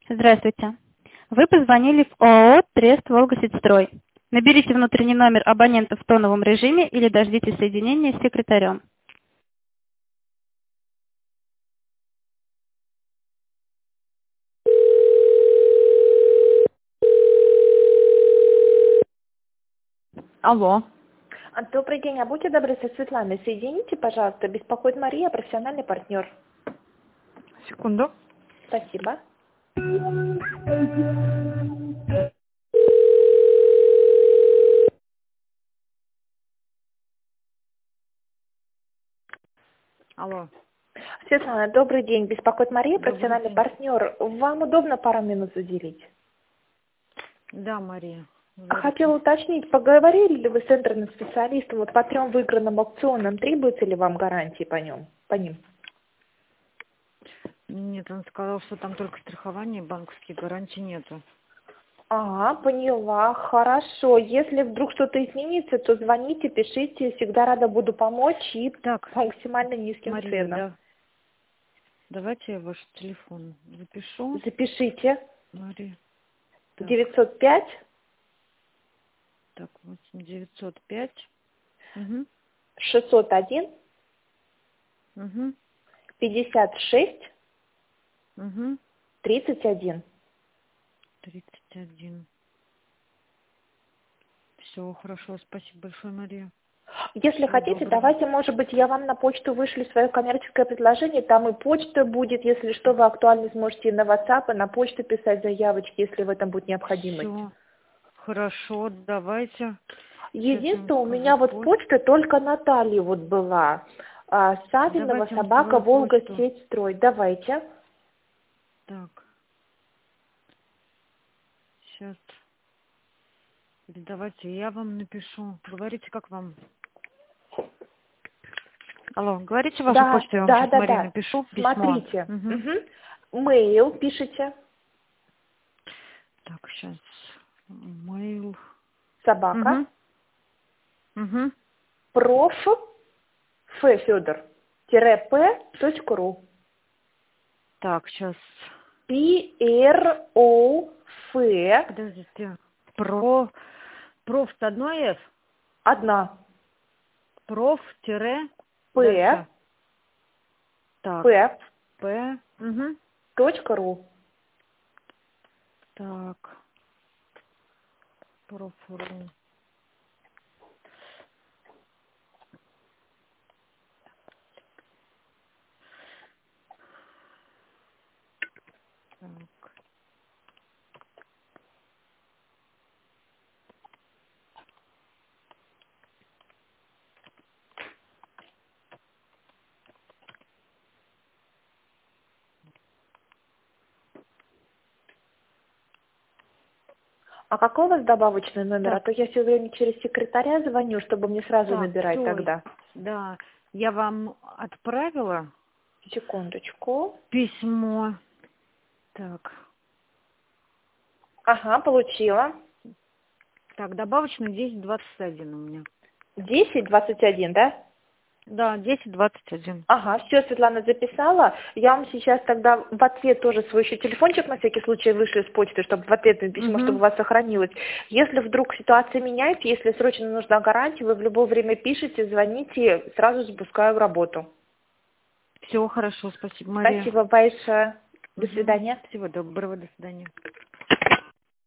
Здравствуйте. Вы позвонили в ООО «Трест Волгосибстрой». Наберите внутренний номер абонента в тоновом режиме или дождитесь соединения с секретарем. Алло. Добрый день, а будьте добры, со Светланой соедините, пожалуйста. Беспокоит Мария, профессиональный партнер. Секунду. Спасибо. Алло. Светлана, добрый день. Беспокоит Мария, Добрый профессиональный день. партнер. Вам удобно пару минут уделить? Да, Мария. Говорите. Хотела уточнить, поговорили ли вы с центрным специалистом вот по 3 выигранным аукционам? Требуется ли вам гарантии по ним? Нет, он сказал, что там только страхование, банковские гарантии нету. Ага, поняла. Хорошо. Если вдруг что-то изменится, то звоните, пишите. Всегда рада буду помочь и Так, по максимально низким Мария, ценам. да. Давайте я ваш телефон запишу. Запишите. Мария. Так, 905 так, 8905. Угу. 601 Угу. 56 Угу. 31. 31. Все, хорошо, спасибо большое, Мария. Если Всего хотите, доброго. давайте, может быть, я вам на почту вышлю свое коммерческое предложение. Там и почта будет, если что, вы актуально сможете и на WhatsApp, и на почту писать заявочки, если в этом будет необходимость. Все, хорошо, давайте. Сейчас я вам Единственное, у скажу меня вот почту. почта только Натальи вот была. Савинова, Давайте я вам собака, свою Волга, почту. сеть, строй. Давайте. Так, сейчас. Давайте я вам напишу. Говорите, как вам. Алло, говорите вашу Да, почту, я вам да, сейчас, да, Мария, да. напишу письмо. Смотрите. Угу. Мейл пишите. Так, сейчас. Mail. Собака. Угу. Угу. Проф. Федор. П.ру. Так, сейчас. PROF. Подождите. Проф с одной F? Одна. Проф тире П. дальше. Так. П. П. Угу. .ру. Так. Профру. Так. А какой у вас добавочный номер? А Так. то я все время через секретаря звоню, чтобы мне сразу Так, набирать все. тогда. Да. Я вам отправила Секундочку. письмо. Так. Ага, получила. Так, добавочный 1021 у меня. 10:21, да? Да, 1021. Ага, все, Светлана записала. Я вам сейчас тогда в ответ тоже свой еще телефончик на всякий случай вышлю с почты, чтобы в ответное письмо, чтобы у Угу. вас сохранилось. Если вдруг ситуация меняется, если срочно нужна гарантия, вы в любое время пишите, звоните, сразу запускаю в работу. Все хорошо, спасибо, Мария. Спасибо большое. До Угу. свидания. Всего доброго, до свидания.